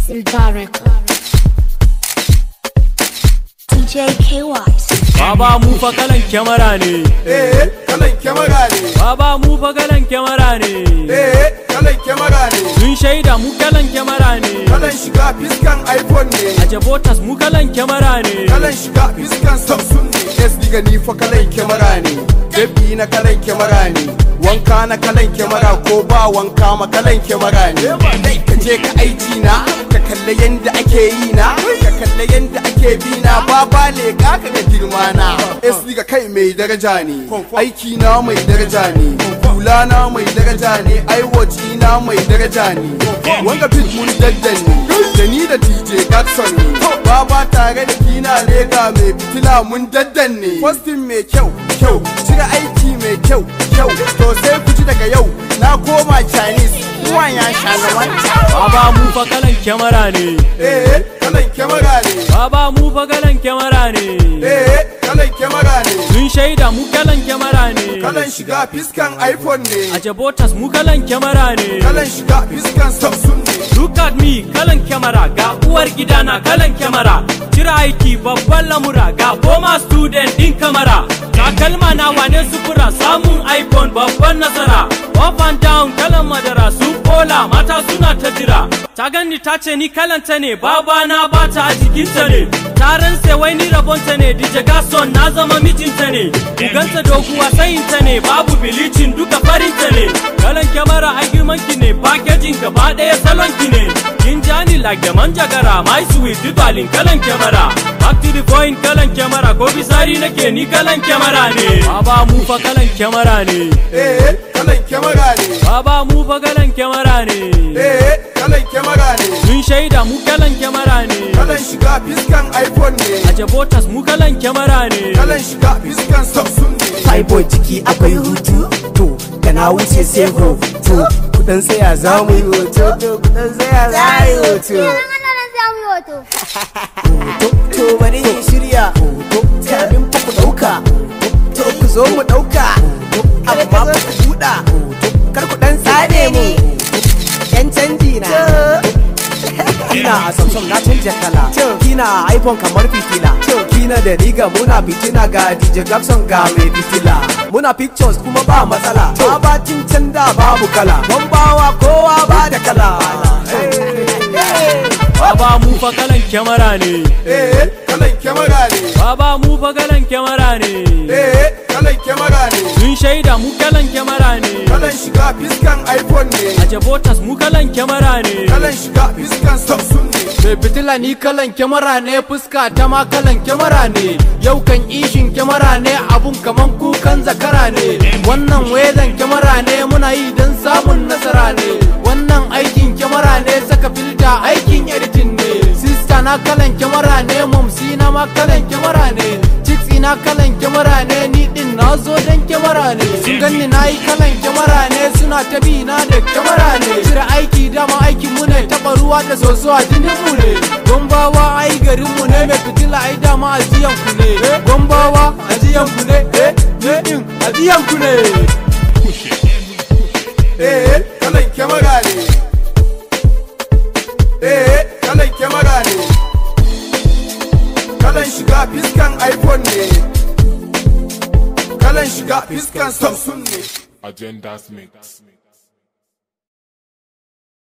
Sildarek DJ KY Baba mu fa kalan kyamara ne. Kalan kyamara ne. Baba mu fa kalan kyamara ne. Kalan kyamara ne. Sun shaida mu kalan kyamara ne. Kalan shiga fiskan iPhone ne. A Jabotas mu kalan kyamara ne. Kalan shiga fiskan Samsung ne. SD ni fa kalan kyamara ne. Baby na kalan kyamara ne. Wanka na kalan kyamara ko ba wanka ma kalan kyamara ne. Dai ka je ka aiki na, ka kalle yanda ake yi na, ka kalle yanda ake bi na, baba le ka ga girma na. SD ga kai mai daraja ne, aiki na mai daraja ne, hula na mai daraja ne, aiwaci na mai daraja ne. Wanga fit mun daddan ne, da ni da DJ Gatson ne. Baba tare da kina lega mai fitila mun daddan ne. Postin mai kyau, kyau, cire aiki mai kyau, kyau. To sai ku ji daga yau, na koma Chinese, kuwan ya sha na wancan. Baba mu fa kalan kyamara ne. Kalan kyamara ne. Baba mu fa kalan kyamara ne. Kalan kyamara ne. Sun shaida mu kalan kyamara ne. Kalan shiga fiskan iPhone ne. A Jabotas mu kalan kyamara ne. Kalan shiga fiskan Samsung ne. Look at me kalan kyamara, ga uwar gidana kalan kyamara. Cira aiki babban lamura, ga goma student din kamara. Takalma na wane sufura, samun iPhone babban nasara. Up and down kalan madara, su kola mata suna ta jira. Ta gani ta ce ni kalanta ne, baba na bata a jikinta ne. Taron sai wai ni rabonta ne, DJ Gaston na zama mijinta ne. Kuganta doguwa sayinta ne, babu bilicin duka farinta ne. Kalan kyamara a girmanki ne, packaging gaba ɗaya salonki ne. Kin jani like da manjagara, my sweet dubalin kalan kyamara. Back to the point kalan kyamara, ko bisari nake ni kalan kyamara ne. Baba mu fa kalan kyamara ne. Kalan kyamara ne. Baba mu fa kalan kyamara ne. Kalan kyamara ne. Sun shaida mu kalan kyamara ne. Kalan shiga fiskan iPhone ne. A Jabotas mu kalan kyamara ne. Kalan shiga fiskan Samsung ne. Faibo jiki akwai hutu, to da na wuce sai hoto. Kudan tsaya za mu yi hoto, kudan tsaya za mu yi hoto. To bari yi shirya, kamin fa ku ɗauka, to ku zo mu ɗauka, amma fa ku buɗa, kar ku ɗan tsane mu, ƴan canji na. Kina a Samsung na canja kala, kina a iPhone kamar fitila, kina da riga muna fitina ga DJ Gabson ga mai fitila. Muna pictures kuma ba matsala, babacin can da babu kala, bambawa kowa ba da kala. Baba mu fa kalan kyamara ne. Kalan kyamara ne. Baba mu fa kalan kyamara ne. Kalan kyamara ne. Sun shaida mu kalan kyamara ne. Kalan shiga fiskan iPhone ne. A Jabotas mu kalan kyamara ne. Kalan shiga fiskan Samsung ne. Mai fitila ni kalan kyamara ne, fuska ta ma kalan kyamara ne. Yau kan ishin kyamara ne, abun kaman kukan zakara ne. Wannan wedan kyamara ne, muna yi don samun nasara ne. Wannan aikin kyamara ne, saka filta aikin editing ne. Sista na kalan kyamara ne, momsi na ma kalan kyamara ne. Chicks na kalan kyamara ne, ni din na zo don kyamara ne. Sun ganni na yi kalan kyamara ne, suna ta bi na da kyamara ne. Cire aiki dama aikin mu ne, taɓa ruwa da soso a jinin mu ne. Gombawa ai garin mu ne, mai fitila ai dama ajiyan ku ne. Gombawa ajiyan ku ne, ne din ajiyan ku ne. Kalan kyamara ne. Kalan kyamara ne. Kalan shiga fiskan iPhone ne. Kalan shiga fiskan Samsung ne. Agendas Mix.